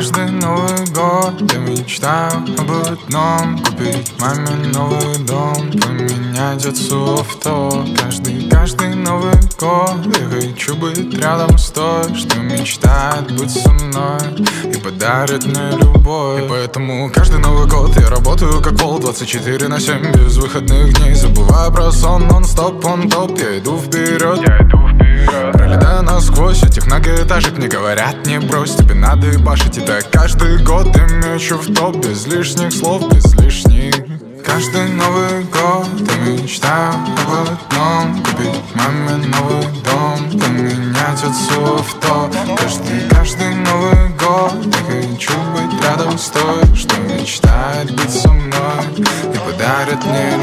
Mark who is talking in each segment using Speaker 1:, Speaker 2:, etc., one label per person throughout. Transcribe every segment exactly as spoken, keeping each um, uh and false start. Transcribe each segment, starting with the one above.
Speaker 1: каждый Новый год я мечтаю об одном: купить маме новый дом, поменять отцу авто. Каждый, каждый Новый год я хочу быть рядом с той, что мечтает быть со мной и подарит мне любовь. И поэтому каждый Новый год я работаю как вол двадцать четыре на семь, без выходных дней. Забываю про сон, нон-стоп, он топ. Я иду вперед, я иду вперед, пролетаю насквозь этих многоэтажек. Мне говорят, не брось, тебе надо ебашить. И так каждый год я мечу в топ, без лишних слов, без лишних. Каждый Новый год я мечтаю об одном: купить маме новый дом, поменять отцу авто. Каждый, каждый Новый год я хочу быть рядом с той, что мечтает быть со мной и подарит мне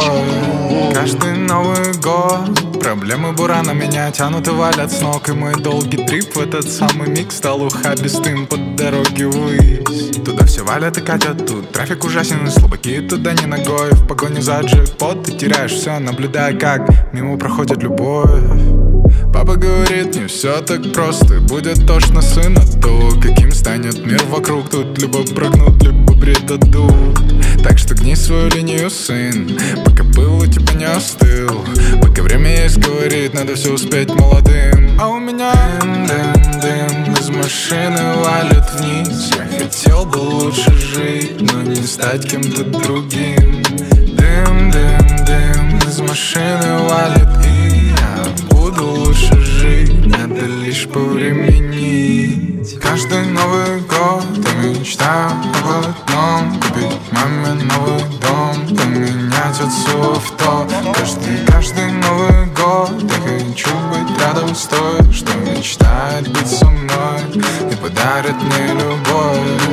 Speaker 1: любовь. Каждый Новый год проблемы бурана меня тянут и валят с ног. И мой долгий трип в этот самый миг стал ухабистым под дороги ввысь. Туда все валят и катят, тут трафик ужасен, и слабаки туда не ногой. В погоне за джекпот ты теряешь все, наблюдая, как мимо проходит любовь. Папа говорит, не все так просто, будет тошно сын от того, каким станет мир вокруг. Тут либо прыгнут, либо предадут. Так что гни свою линию, сын, пока пыл у тебя не остыл. Пока время есть, говорит, надо все успеть молодым. А у меня дым, дым, дым из машины валит вниз. Я хотел бы лучше жить, но не стать кем-то другим. Дым, дым, дым из машины валит, и я буду лучше жить, надо лишь повременить. Каждый Новый год я мечтаю об одном: купить маме новый дом, поменять отцу авто. Каждый, каждый Новый год я хочу быть рядом с той, что мечтает быть со мной и подарит мне любовь.